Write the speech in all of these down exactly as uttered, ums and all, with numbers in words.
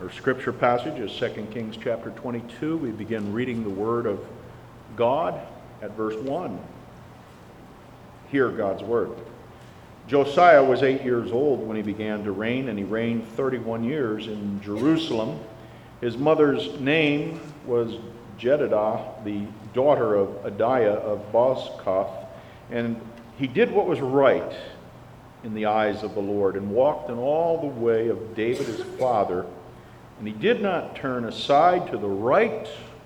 Our scripture passage is Second Kings chapter twenty-two. We begin reading the word of God at verse one. Hear God's word. Josiah was eight years old when he began to reign, and he reigned thirty-one years in Jerusalem. His mother's name was Jedidah, the daughter of Adiah of Bozkath, and he did what was right in the eyes of the Lord, and walked in all the way of David his father. And he did not turn aside to the right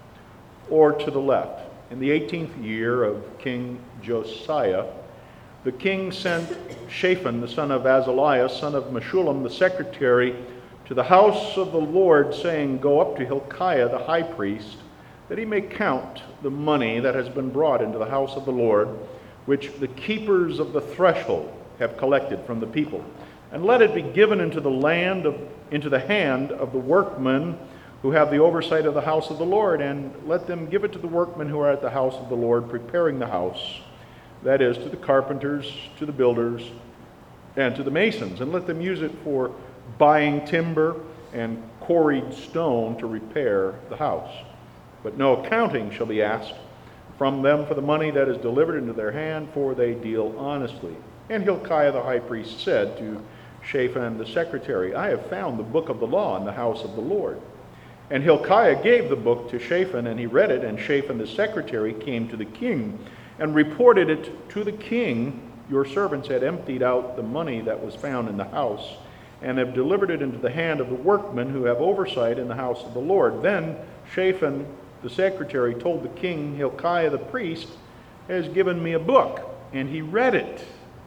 or to the left. In the eighteenth year of King Josiah, the king sent Shaphan, the son of Azaliah, son of Meshullam, the secretary, to the house of the Lord, saying, Go up to Hilkiah the high priest, that he may count the money that has been brought into the house of the Lord, which the keepers of the threshold have collected from the people. And let it be given into the land of, into the hand of the workmen who have the oversight of the house of the Lord, and let them give it to the workmen who are at the house of the Lord, preparing the house, that is, to the carpenters, to the builders, and to the masons, and let them use it for buying timber and quarried stone to repair the house. But no accounting shall be asked from them for the money that is delivered into their hand, for they deal honestly. And Hilkiah the high priest said to Shaphan the secretary, I have found the book of the law in the house of the Lord. And Hilkiah gave the book to Shaphan, and he read it, and Shaphan the secretary came to the king and reported it to the king. Your servants had emptied out the money that was found in the house, and have delivered it into the hand of the workmen who have oversight in the house of the Lord. Then Shaphan the secretary told the king, Hilkiah the priest has given me a book, and he read it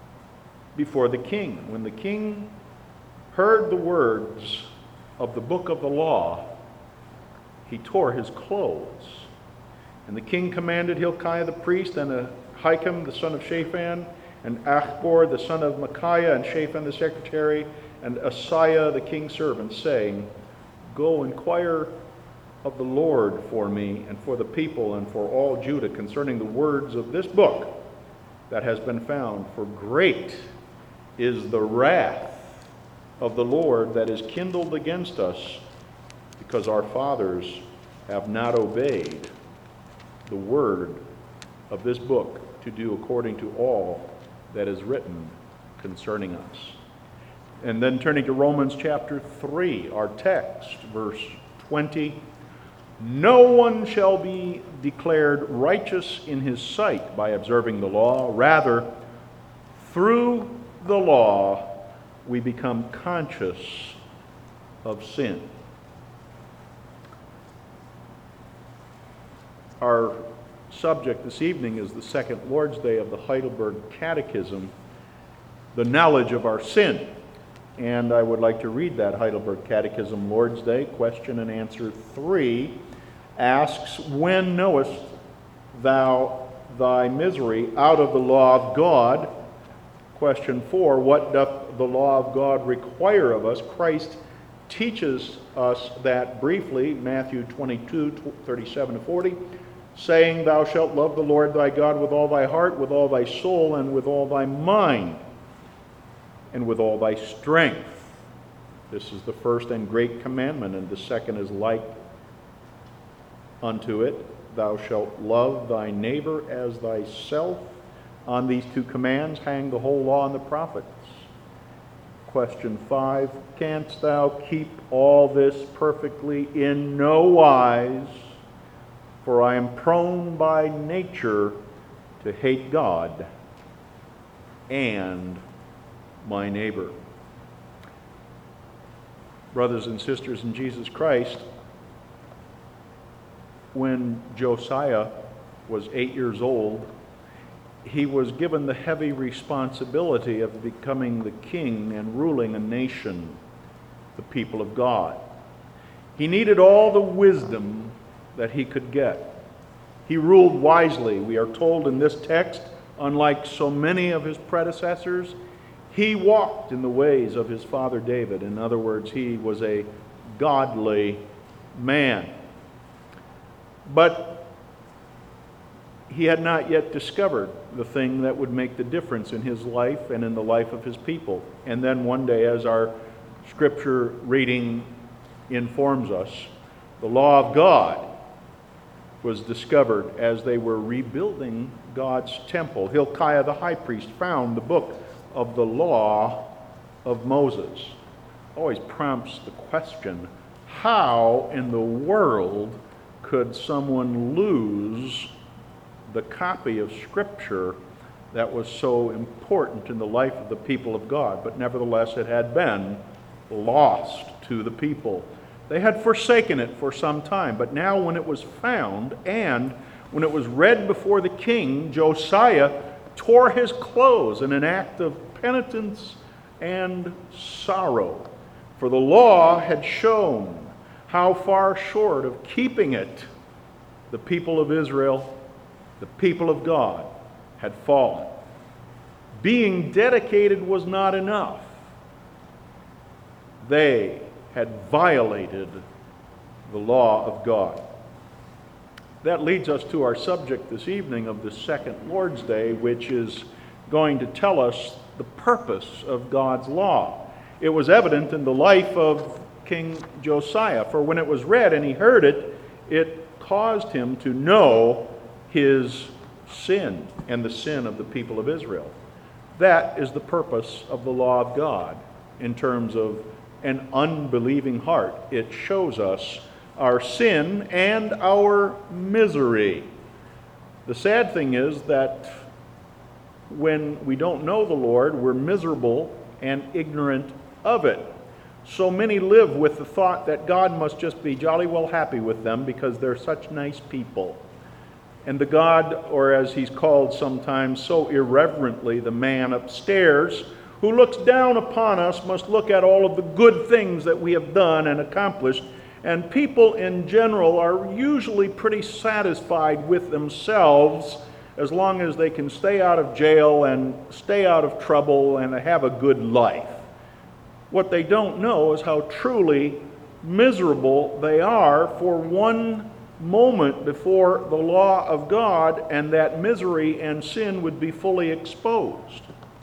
before the king. When the king heard the words of the book of the law, he tore his clothes. And the king commanded Hilkiah the priest, and Ahikam the son of Shaphan, and Achbor the son of Micaiah, and Shaphan the secretary, and Asaiah the king's servant, saying, Go inquire of the Lord for me, and for the people, and for all Judah, concerning the words of this book that has been found. For great is the wrath of the Lord that is kindled against us, because our fathers have not obeyed the word of this book to do according to all that is written concerning us. And then turning to Romans chapter three, our text, verse twenty, No one shall be declared righteous in his sight by observing the law. Rather, through the law, we become conscious of sin. Our subject this evening is the second Lord's Day of the Heidelberg Catechism, the knowledge of our sin. And I would like to read that Heidelberg Catechism, Lord's Day. Question and answer three asks, When knowest thou thy misery out of the law of God? Question four, what doth the law of God require of us? Christ teaches us that briefly, Matthew twenty-two, thirty-seven to forty, saying, Thou shalt love the Lord thy God with all thy heart, with all thy soul, and with all thy mind, and with all thy strength. This is the first and great commandment, and the second is like unto it. Thou shalt love thy neighbor as thyself. On these two commands hang the whole law and the prophets. Question five, Canst thou keep all this perfectly? In no wise, for I am prone by nature to hate God and my neighbor. Brothers and sisters in Jesus Christ, when Josiah was eight years old, he was given the heavy responsibility of becoming the king and ruling a nation, the people of God. He needed all the wisdom that he could get. He ruled wisely. We are told in this text, unlike so many of his predecessors, he walked in the ways of his father David. In other words, he was a godly man. But he had not yet discovered the thing that would make the difference in his life and in the life of his people. And then one day, as our scripture reading informs us, the law of God was discovered as they were rebuilding God's temple. Hilkiah the high priest found the book of the law of Moses. Always prompts the question, how in the world could someone lose the copy of Scripture that was so important in the life of the people of God? But nevertheless, it had been lost to the people. They had forsaken it for some time, but now when it was found and when it was read before the king, Josiah tore his clothes in an act of penitence and sorrow. For the law had shown how far short of keeping it the people of Israel, the people of God, had fallen. Being dedicated was not enough. They had violated the law of God. That leads us to our subject this evening of the second Lord's Day, which is going to tell us the purpose of God's law. It was evident in the life of King Josiah, for when it was read and he heard it, it caused him to know his sin and the sin of the people of Israel. That is the purpose of the law of God in terms of an unbelieving heart. It shows us our sin and our misery. The sad thing is that when we don't know the Lord, we're miserable and ignorant of it. So many live with the thought that God must just be jolly well happy with them because they're such nice people. And the God, or as he's called sometimes so irreverently, the man upstairs, who looks down upon us, must look at all of the good things that we have done and accomplished. And people in general are usually pretty satisfied with themselves as long as they can stay out of jail and stay out of trouble and have a good life. What they don't know is how truly miserable they are for one moment before the law of God, and that misery and sin would be fully exposed.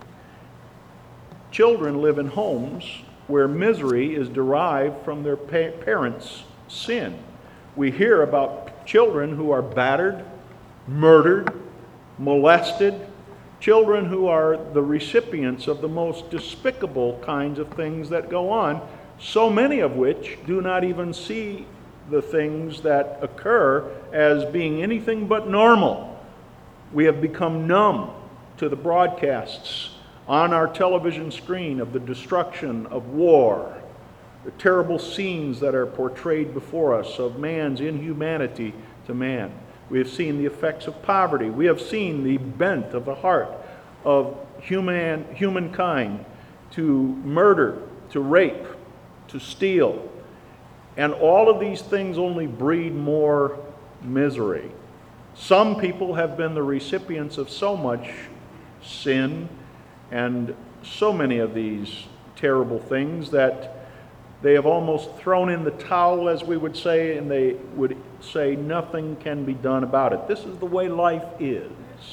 Children live in homes where misery is derived from their pa- parents' sin. We hear about children who are battered, murdered, molested, children who are the recipients of the most despicable kinds of things that go on, so many of which do not even see the things that occur as being anything but normal. We have become numb to the broadcasts on our television screen of the destruction of war, the terrible scenes that are portrayed before us of man's inhumanity to man. We have seen the effects of poverty. We have seen the bent of the heart of human humankind to murder, to rape, to steal. And all of these things only breed more misery. Some people have been the recipients of so much sin and so many of these terrible things that they have almost thrown in the towel, as we would say, and they would say nothing can be done about it. This is the way life is.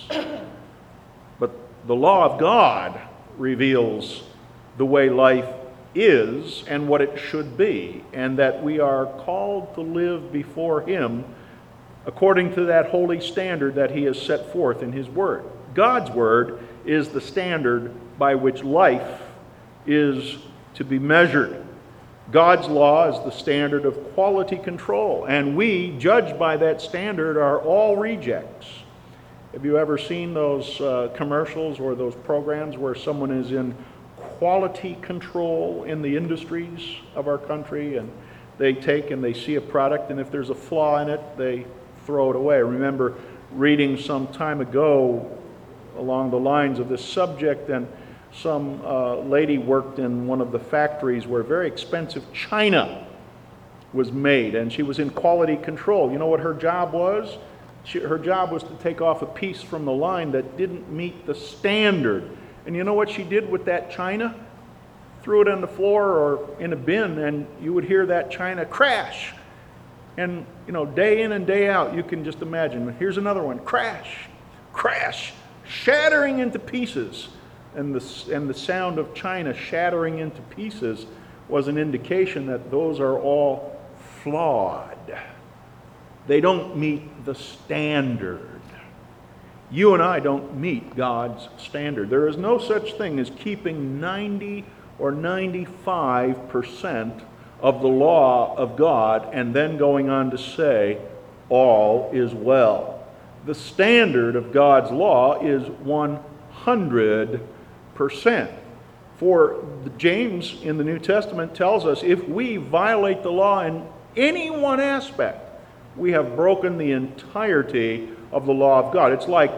But the law of God reveals the way life is and what it should be, and that we are called to live before Him according to that holy standard that He has set forth in His Word. God's Word is the standard by which life is to be measured. God's law is the standard of quality control, and we, judged by that standard, are all rejects. Have you ever seen those uh, commercials or those programs where someone is in quality control in the industries of our country, and they take and they see a product, and if there's a flaw in it, they throw it away? I remember reading some time ago along the lines of this subject, and some uh, lady worked in one of the factories where very expensive china was made, and she was in quality control. You know what her job was? She, her job was to take off a piece from the line that didn't meet the standard. And you know what she did with that china? Threw it on the floor or in a bin, and you would hear that china crash. And, you know, day in and day out, you can just imagine. Here's another one. Crash, crash, shattering into pieces. And the, and the sound of china shattering into pieces was an indication that those are all flawed. They don't meet the standard. You and I don't meet God's standard. There is no such thing as keeping ninety or ninety-five percent of the law of God and then going on to say, all is well. The standard of God's law is one hundred percent. For James in the New Testament tells us if we violate the law in any one aspect, we have broken the entirety of the law of God. It's like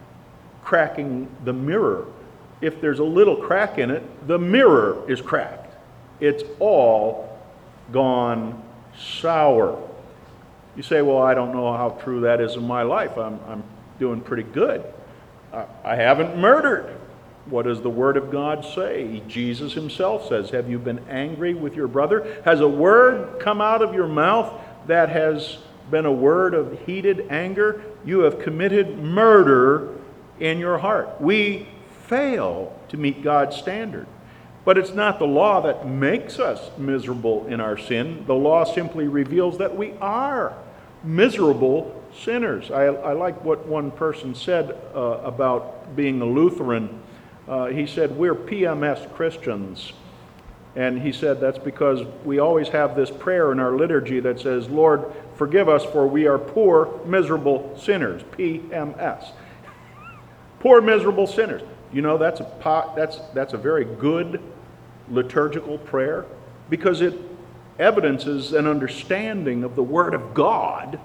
cracking the mirror. If there's a little crack in it, the mirror is cracked. It's all gone sour. You say, well, I don't know how true that is in my life. I'm, I'm doing pretty good. I, I haven't murdered. What does the Word of God say? Jesus himself says, have you been angry with your brother? Has a word come out of your mouth that has been a word of heated anger? You have committed murder in your heart. We fail to meet God's standard. But it's not the law that makes us miserable in our sin. The law simply reveals that we are miserable sinners. I, I like what one person said uh, about being a Lutheran. Uh, he said, we're P M S Christians. And he said that's because we always have this prayer in our liturgy that says, Lord, forgive us for we are poor, miserable sinners. P M S. Poor, miserable sinners. You know, that's a pot, that's that's a very good liturgical prayer because it evidences an understanding of the Word of God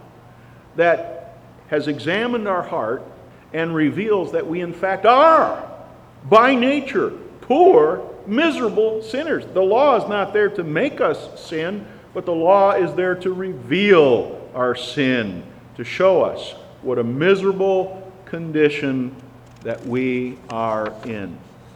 that has examined our heart and reveals that we in fact are by nature poor, miserable sinners. The law is not there to make us sin, but the law is there to reveal our sin, to show us what a miserable condition that we are in.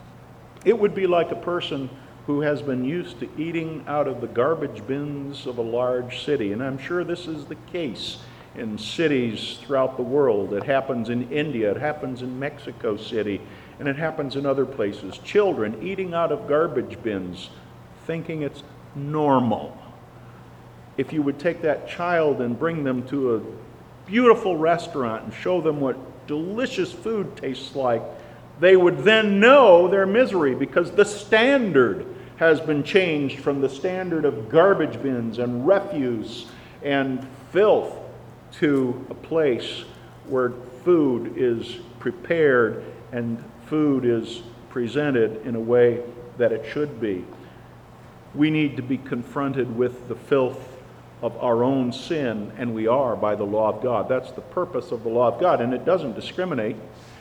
It would be like a person who has been used to eating out of the garbage bins of a large city, and I'm sure this is the case in cities throughout the world. It happens in India, it happens in Mexico City, and it happens in other places. Children eating out of garbage bins, thinking it's normal. If you would take that child and bring them to a beautiful restaurant and show them what delicious food tastes like, they would then know their misery because the standard has been changed from the standard of garbage bins and refuse and filth to a place where food is prepared and food is presented in a way that it should be. We need to be confronted with the filth of our own sin, and we are by the law of God. That's the purpose of the law of God, and it doesn't discriminate.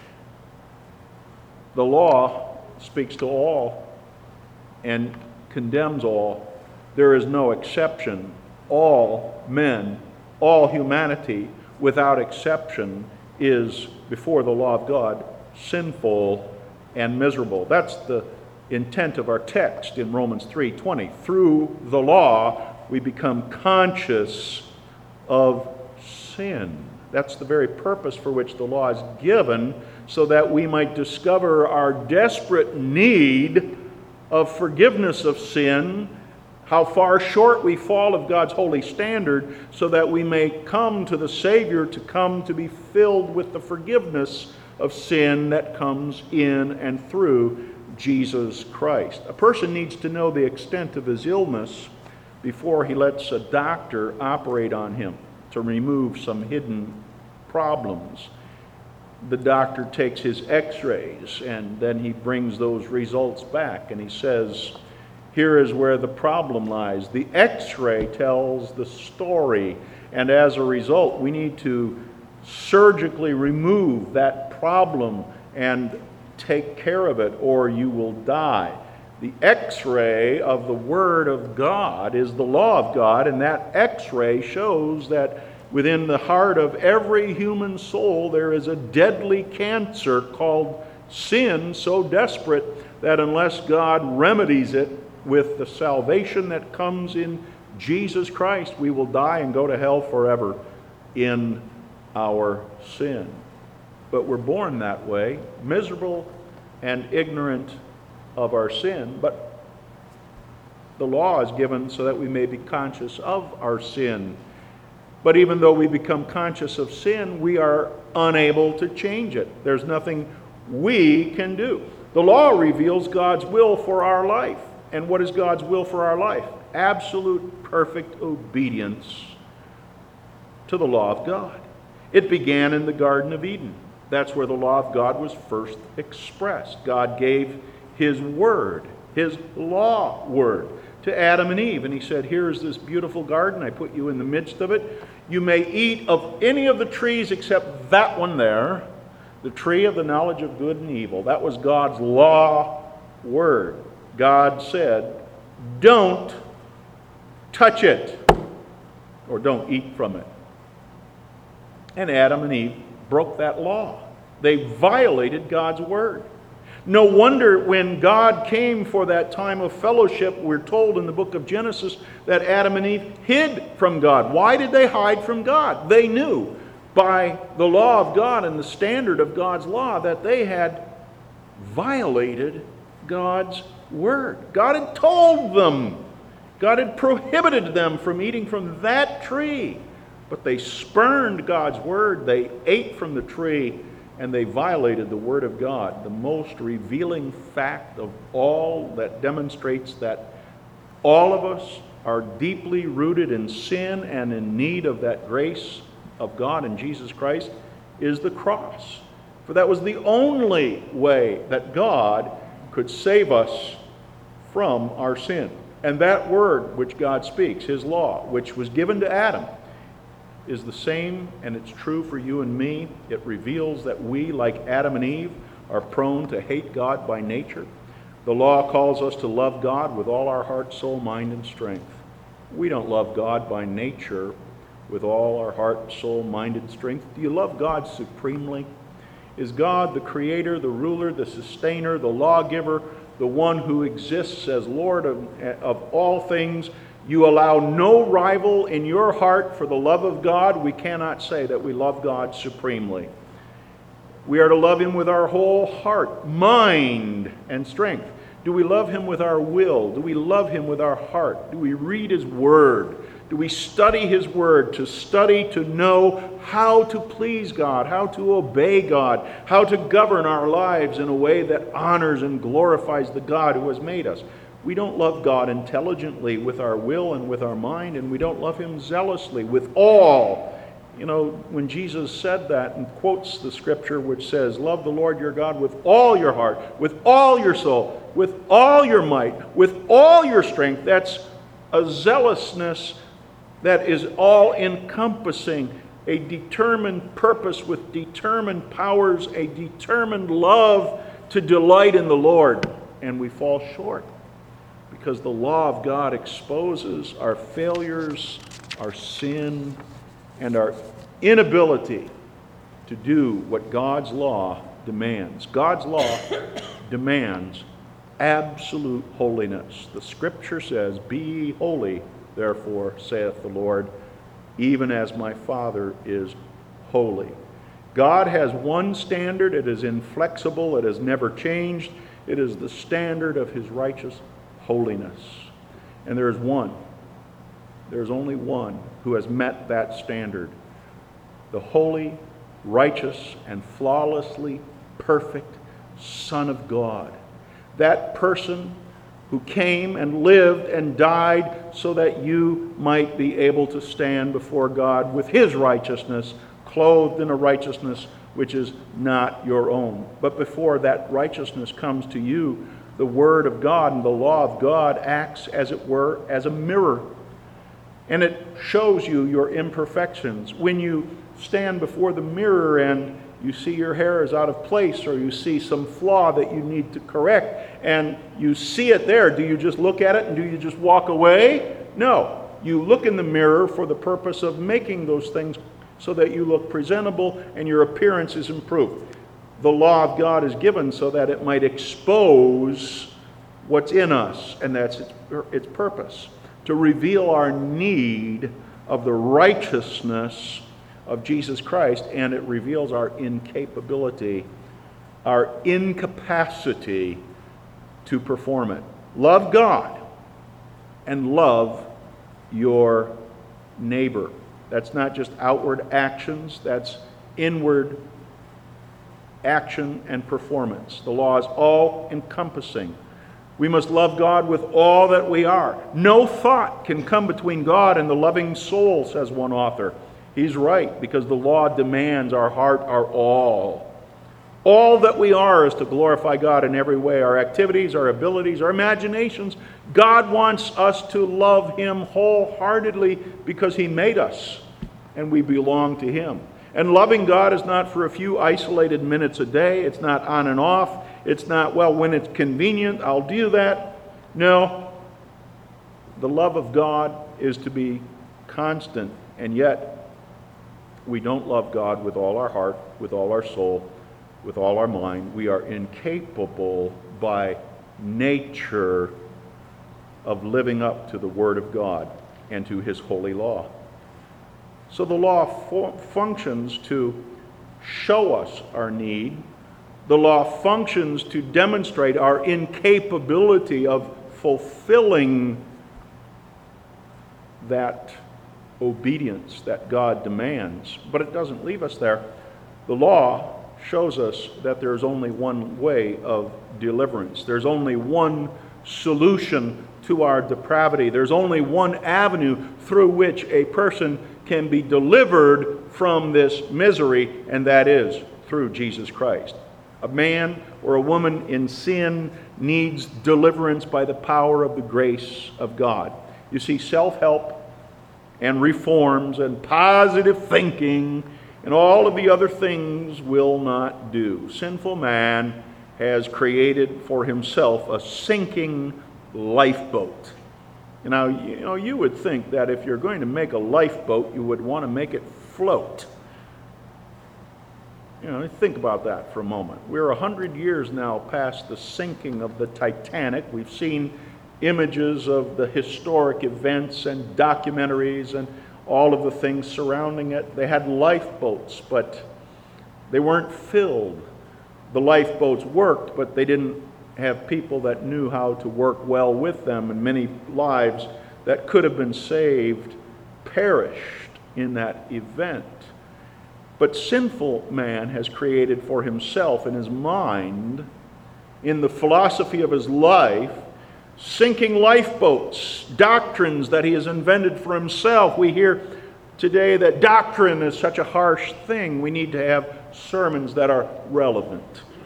The law speaks to all and condemns all. There is no exception. All men, all humanity, without exception, is before the law of God sinful and miserable. That's the intent of our text in Romans three twenty. Through the law, we become conscious of sin. That's the very purpose for which the law is given, so that we might discover our desperate need of forgiveness of sin, how far short we fall of God's holy standard, so that we may come to the Savior to come to be filled with the forgiveness of sin that comes in and through Jesus Christ. A person needs to know the extent of his illness before he lets a doctor operate on him to remove some hidden problems. The doctor takes his x-rays and then he brings those results back and he says, here is where the problem lies. The x-ray tells the story, and as a result we need to surgically remove that problem and take care of it or you will die. The x-ray of the Word of God is the law of God, and that x-ray shows that within the heart of every human soul there is a deadly cancer called sin, so desperate that unless God remedies it with the salvation that comes in Jesus Christ, we will die and go to hell forever in our sin. But we're born that way, miserable and ignorant of our sin. But The law is given so that we may be conscious of our sin. But even though we become conscious of sin, we are unable to change it. There's nothing we can do. The law reveals God's will for our life. And what is God's will for our life? Absolute, perfect obedience to the law of God. It began in the Garden of Eden. That's where the law of God was first expressed. God gave His word, His law word, to Adam and Eve. And He said, here is this beautiful garden. I put you in the midst of it. You may eat of any of the trees except that one there, the tree of the knowledge of good and evil. That was God's law word. God said, don't touch it, or don't eat from it. And Adam and Eve broke that law. They violated God's word. No wonder when God came for that time of fellowship, we're told in the book of Genesis that Adam and Eve hid from God. Why did they hide from God? They knew by the law of God and the standard of God's law that they had violated God's word. God had told them. God had prohibited them from eating from that tree. But they spurned God's word. They ate from the tree. And they violated the word of God, the most revealing fact of all that demonstrates that all of us are deeply rooted in sin and in need of that grace of God in Jesus Christ is the cross. For that was the only way that God could save us from our sin. And that word which God speaks, His law, which was given to Adam, is the same, and it's true for you and me. It reveals that we, like Adam and Eve, are prone to hate God by nature. The law calls us to love God with all our heart, soul, mind, and strength. We don't love God by nature with all our heart, soul, mind, and strength. Do you love God supremely? Is God the creator, the ruler, the sustainer, the lawgiver, the one who exists as Lord of, of all things? You allow no rival in your heart for the love of God. We cannot say that we love God supremely. We are to love Him with our whole heart, mind, and strength. Do we love Him with our will? Do we love Him with our heart? Do we read His Word? Do we study His Word to study to know how to please God, how to obey God, how to govern our lives in a way that honors and glorifies the God who has made us? We don't love God intelligently with our will and with our mind, and we don't love Him zealously with all. You know, when Jesus said that and quotes the scripture which says, love the Lord your God with all your heart, with all your soul, with all your might, with all your strength, that's a zealousness that is all-encompassing, a determined purpose with determined powers, a determined love to delight in the Lord. And we fall short, because the law of God exposes our failures, our sin, and our inability to do what God's law demands. God's law demands absolute holiness. The Scripture says, "Be ye holy, therefore, saith the Lord, even as my Father is holy." God has one standard. It is inflexible. It has never changed. It is the standard of His righteous holiness. And there is one. There is only one who has met that standard. The holy, righteous, and flawlessly perfect Son of God. That person who came and lived and died so that you might be able to stand before God with His righteousness, clothed in a righteousness which is not your own. But before that righteousness comes to you, the Word of God and the law of God acts, as it were, as a mirror. And it shows you your imperfections. When you stand before the mirror and you see your hair is out of place, or you see some flaw that you need to correct, and you see it there, do you just look at it and do you just walk away? No. You look in the mirror for the purpose of making those things so that you look presentable and your appearance is improved. The law of God is given so that it might expose what's in us, and that's its, its purpose, to reveal our need of the righteousness of Jesus Christ, and it reveals our incapability, our incapacity to perform it. Love God and love your neighbor. That's not just outward actions, that's inward action and performance. The law is all-encompassing. We must love God with all that we are. No thought can come between God and the loving soul, says one author. He's right, because the law demands our heart, our all. All that we are is to glorify God in every way. Our activities, our abilities, our imaginations. God wants us to love Him wholeheartedly because He made us and we belong to Him. And loving God is not for a few isolated minutes a day. It's not on and off. It's not, well, when it's convenient, I'll do that. No. The love of God is to be constant, and yet we don't love God with all our heart, with all our soul, with all our mind. We are incapable by nature of living up to the Word of God and to His holy law. So the law fu- functions to show us our need. The law functions to demonstrate our incapability of fulfilling that obedience that God demands. But it doesn't leave us there. The law shows us that there's only one way of deliverance. There's only one solution to our depravity. There's only one avenue through which a person can be delivered from this misery, and that is through Jesus Christ. A man or a woman in sin needs deliverance by the power of the grace of God. You see, self-help and reforms and positive thinking and all of the other things will not do. Sinful man has created for himself a sinking lifeboat. You know, you know, you would think that if you're going to make a lifeboat, you would want to make it float. You know, think about that for a moment. We're a hundred years now past the sinking of the Titanic. We've seen images of the historic events and documentaries and all of the things surrounding it. They had lifeboats, but they weren't filled. The lifeboats worked, but they didn't have people that knew how to work well with them, and many lives that could have been saved perished in that event. But sinful man has created for himself in his mind, in the philosophy of his life, sinking lifeboats, doctrines that he has invented for himself. We hear today that doctrine is such a harsh thing. We need to have sermons that are relevant.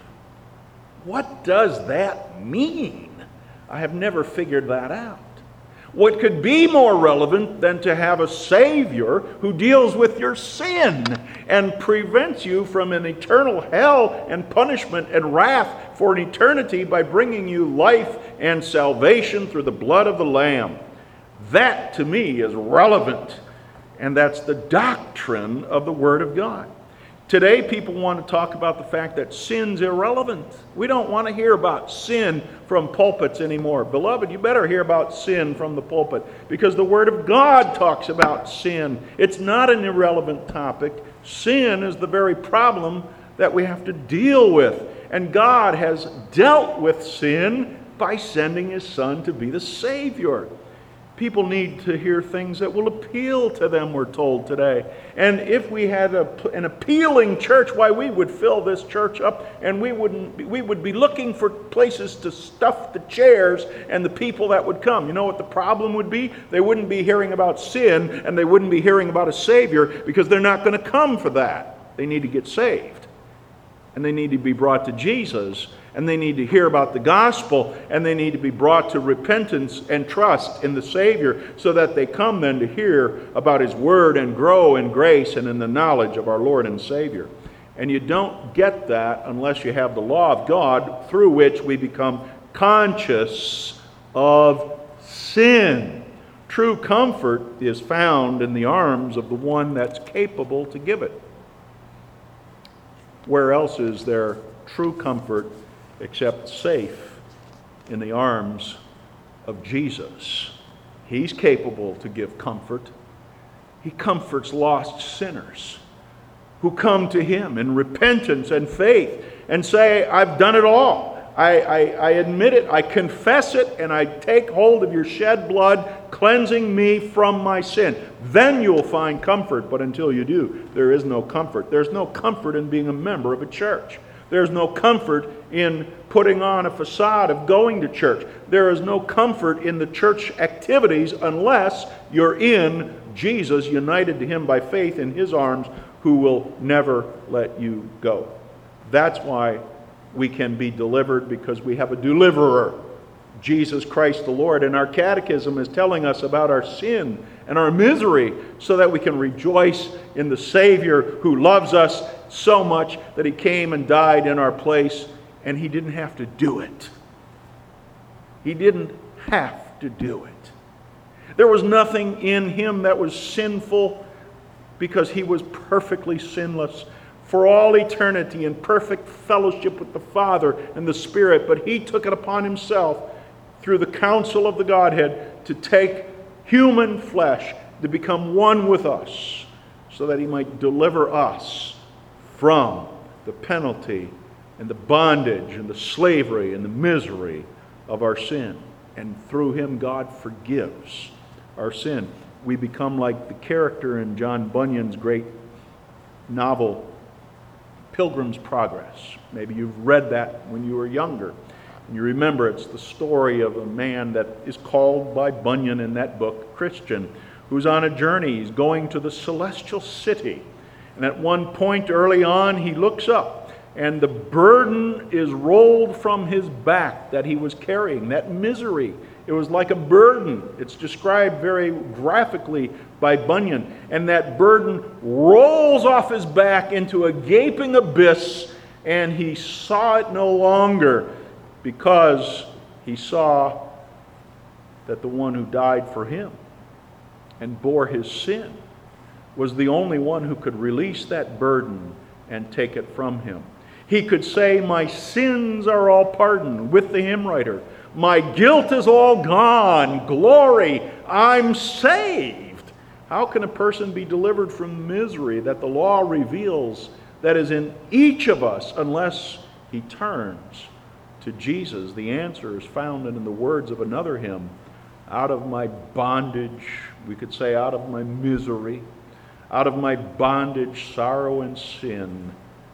What does that mean? I have never figured that out. What could be more relevant than to have a Savior who deals with your sin and prevents you from an eternal hell and punishment and wrath for an eternity by bringing you life and salvation through the blood of the Lamb? That, to me, is relevant, and that's the doctrine of the Word of God. Today, people want to talk about the fact that sin's irrelevant. We don't want to hear about sin from pulpits anymore. Beloved, you better hear about sin from the pulpit, because the Word of God talks about sin. It's not an irrelevant topic. Sin is the very problem that we have to deal with. And God has dealt with sin by sending His Son to be the Savior. People need to hear things that will appeal to them, we're told today. And if we had a, an appealing church, why, we would fill this church up, and we wouldn't. We would be looking for places to stuff the chairs and the people that would come. You know what the problem would be? They wouldn't be hearing about sin, and they wouldn't be hearing about a Savior, because they're not going to come for that. They need to get saved, and they need to be brought to Jesus, and they need to hear about the gospel, and they need to be brought to repentance and trust in the Savior, so that they come then to hear about His Word and grow in grace and in the knowledge of our Lord and Savior. And you don't get that unless you have the law of God, through which we become conscious of sin. True comfort is found in the arms of the one that's capable to give it. Where else is there true comfort except safe in the arms of Jesus? He's capable to give comfort. He comforts lost sinners who come to Him in repentance and faith and say, I've done it all. I, I, I admit it, I confess it, and I take hold of your shed blood, cleansing me from my sin. Then you'll find comfort, but until you do, there is no comfort. There's no comfort in being a member of a church. There's no comfort in putting on a facade of going to church. There is no comfort in the church activities unless you're in Jesus, united to Him by faith in His arms, who will never let you go. That's why we can be delivered, because we have a deliverer, Jesus Christ the Lord. And our catechism is telling us about our sin and our misery so that we can rejoice in the Savior who loves us so much that He came and died in our place, and He didn't have to do it. He didn't have to do it. There was nothing in Him that was sinful, because He was perfectly sinless for all eternity in perfect fellowship with the Father and the Spirit. But He took it upon Himself through the counsel of the Godhead to take human flesh, to become one with us, so that He might deliver us from the penalty and the bondage and the slavery and the misery of our sin. And through Him, God forgives our sin. We become like the character in John Bunyan's great novel, Pilgrim's Progress. Maybe you've read that when you were younger. And you remember it's the story of a man that is called by Bunyan in that book Christian, who's on a journey. He's going to the celestial city. And at one point early on, he looks up, and the burden is rolled from his back that he was carrying, that misery. It was like a burden. It's described very graphically by Bunyan. And that burden rolls off his back into a gaping abyss, and he saw it no longer, because he saw that the one who died for him and bore his sin was the only one who could release that burden and take it from him. He could say, "My sins are all pardoned," with the hymn writer. "My guilt is all gone. Glory, I'm saved." How can a person be delivered from misery that the law reveals that is in each of us unless he turns to Jesus? The answer is found in the words of another hymn. Out of my bondage, we could say out of my misery, out of my bondage, sorrow, and sin,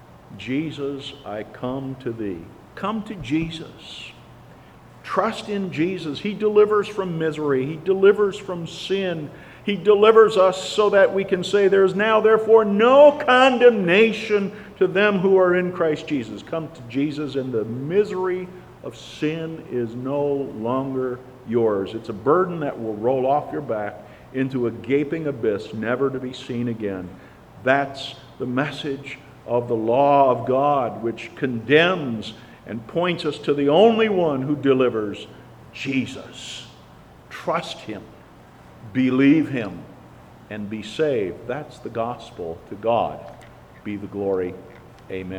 Jesus, I come to Thee. Come to Jesus. Trust in Jesus. He delivers from misery. He delivers from sin. He delivers us so that we can say, "There is now therefore no condemnation to them who are in Christ Jesus." Come to Jesus, and the misery of sin is no longer yours. It's a burden that will roll off your back into a gaping abyss, never to be seen again. That's the message of the law of God, which condemns and points us to the only one who delivers, Jesus. Trust Him, believe Him, and be saved. That's the gospel. To God be the glory. Amen.